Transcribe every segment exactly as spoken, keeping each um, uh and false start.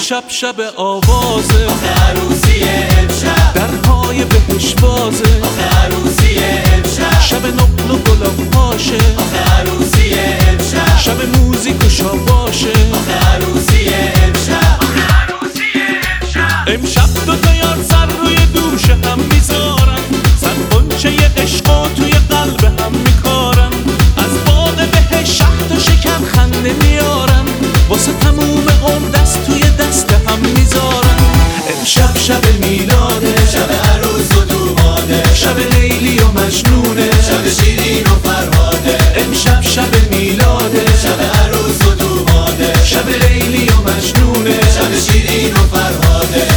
امشب شب آوازه، آخه عروسی امشب درهای بهش بازه، آخه عروسی امشب شب نقل و گلاب پاشه، آخه عروسی امشب شب موزیک و شاباشه، آخه عروسی امشب آخه عروسی امشب امشب دو تا یار سر روی دوش هم میذارن، صد غنچه عشقا توی قلب هم میکارن، از باغ بهش شهد و شکر خنده میارن، واسه تموم عمر دست توی دست هم میذارن. امشب شب میلاده، شب عروس و دوماده، شب لیلی و مجنونه، شب شیرین و فرهاده، امشب شب میلاده، شب عروس و دوماده، شب لیلی و مجنونه، شب شیرین و فرهاده.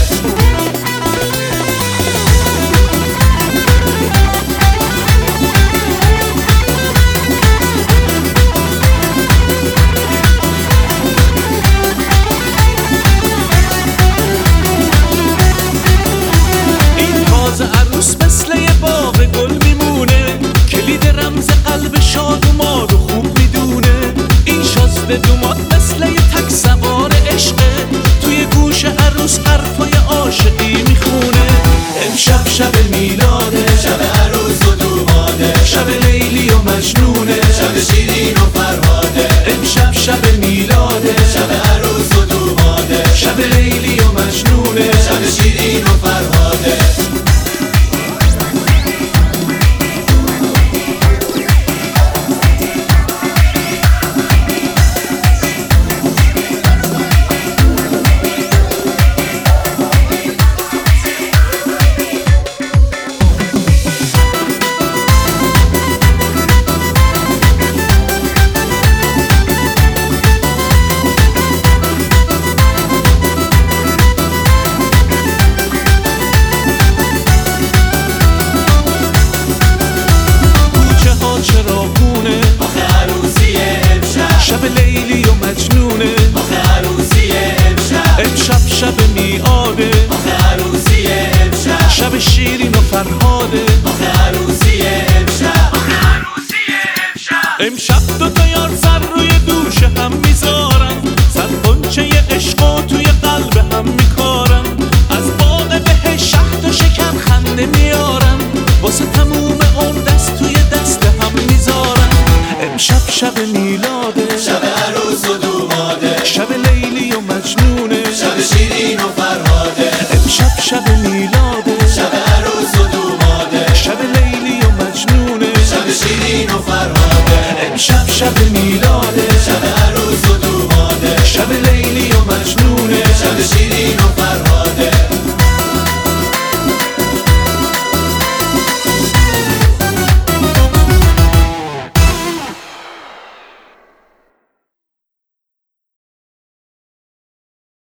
این تازه عروس مثل یه باغ گل میمونه، کلید رمز قلب شاد و ماد و خوب میدونه. این شازده دوماد مثل یه تک سوار عشقه، توی گوش عروس حرفای عاشقی میخونه. امشب شب میلاده، شب عروس و دوماده، شب لیلی و مجنونه، شب شیرین و فرهاده، امشب شب میلاده، شب عروس و دوماده، شب لیلی و مجنونه، شب شیرین و فرهاده. کوچه ها چراغونه، آخه عروسی امشب شب لیلی و مجنونه، آخه عروسی امشب امشب شب میاده، آخه عروسی امشب شب شیرین و فرهاده، آخه عروسی امشب آخه عروسی امشب امشب دو تا یار سر روی دوش هم میذارن، صد غنچه عشقا توی قلب هم میکارن، از باغ بهش شهد و شکر خنده میارن، واسه تموم عمر دست توی دست هم میذارن. امشب شب